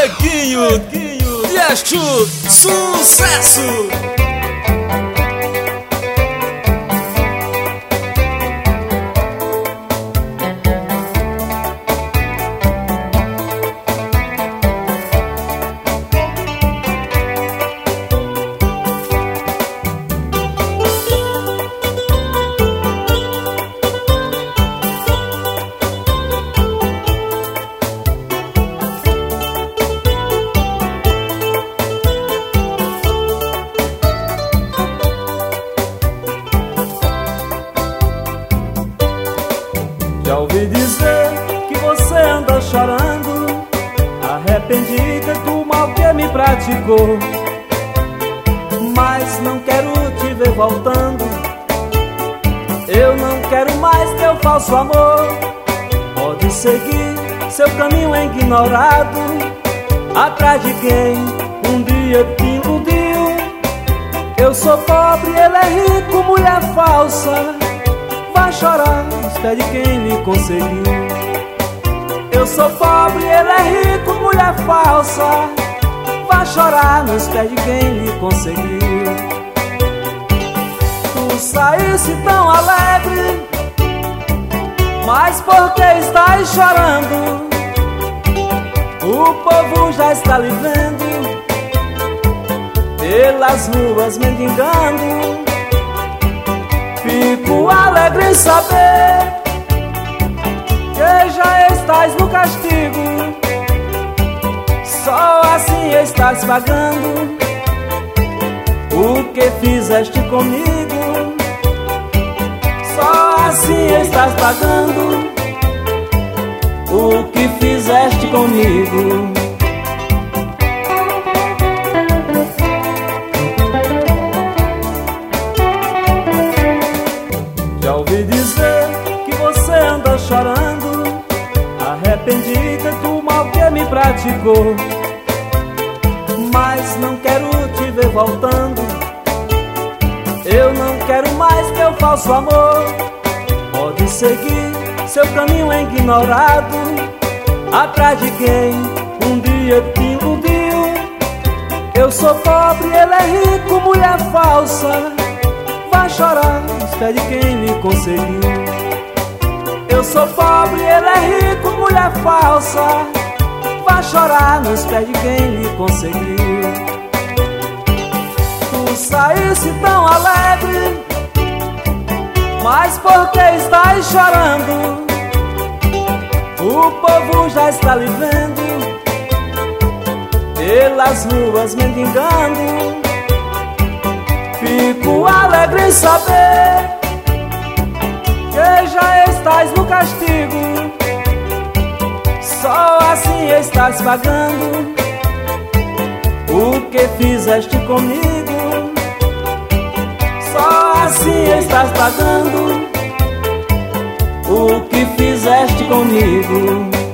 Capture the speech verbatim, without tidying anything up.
Neguinho, Diacho, sucesso! Já ouvi dizer que você anda chorando, arrependida do mal que me praticou. Mas não quero te ver voltando, eu não quero mais teu falso amor. Pode seguir seu caminho ignorado, atrás de quem um dia te iludiu. Eu sou pobre, ele é rico, mulher falsa. Vai chorar nos pés de quem lhe conseguiu. Eu sou pobre, ele é rico, mulher falsa. Vai chorar nos pés de quem lhe conseguiu. Tu saísse tão alegre, mas por que estás chorando? O povo já está lhe vendo pelas ruas mendigando. Fico alegre em saber que já estás no castigo. Só assim estás pagando o que fizeste comigo. Só assim estás pagando o que fizeste comigo. Já ouvi dizer que você anda chorando, arrependida do mal que me praticou. Mas não quero te ver voltando, eu não quero mais teu falso amor. Pode seguir seu caminho ignorado, atrás de quem um dia te iludiu. Eu sou pobre, ele é rico, mulher falsa. Vai chorar nos pés de quem lhe conseguiu. Eu sou pobre, ele é rico, mulher falsa. Vai chorar nos pés de quem lhe conseguiu. Tu saísse tão alegre, mas por que estás chorando? O povo já está lhe vendo pelas ruas mendigando. Fico alegre em saber que já estás no castigo. Só assim estás pagando o que fizeste comigo. Só assim estás pagando o que fizeste comigo.